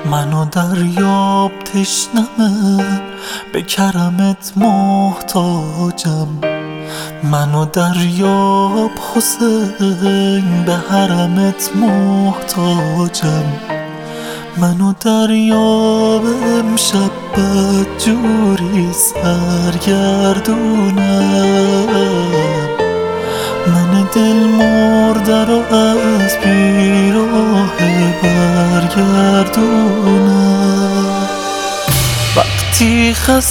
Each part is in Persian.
منو دریاب تشنمه، به کرمت محتاجم. منو دریاب حسین، به حرمت محتاجم. منو دریاب امشب بدجوری سرگردونم. من دل مرده رو از بیراه برگردونم. وقتی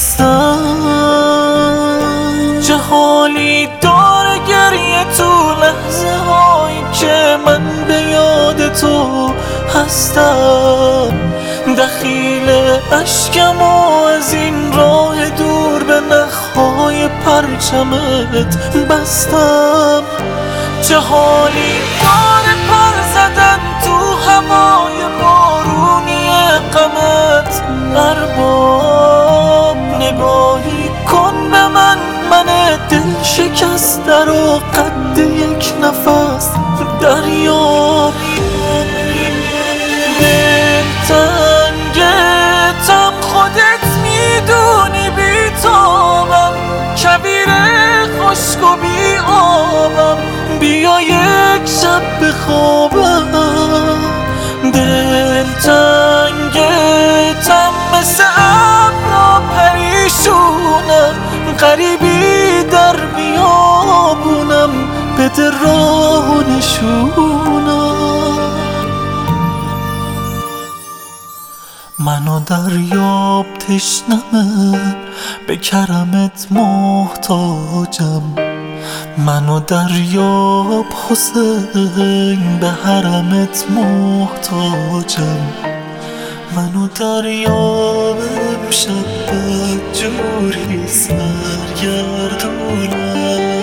خستم چه حالی داره گریه تو لحظه هایی که من به یاد تو هستم. دخیل اشکم و از این راه دور به نخهای پرچمت بستم. چه حالی داره پر زدن تو هوای بارونی غمت. ارباب نگاهی کن به من دل شکسته رو قد یک نفس دریاب. دلتنگتم خودت میدونی بیتابم، کویر خشک و بی آبم. بیا یک شب بخوابم. دلتنگتم مثل ابرا پریشونم، غریبی در بیابونم، بده راه و نشونم. منو دریاب تشنمه، به کرمت محتاجم. منو دریاب حسین، به حرمت محتاجم. منو دریاب امشب بدجوری سرگردونم.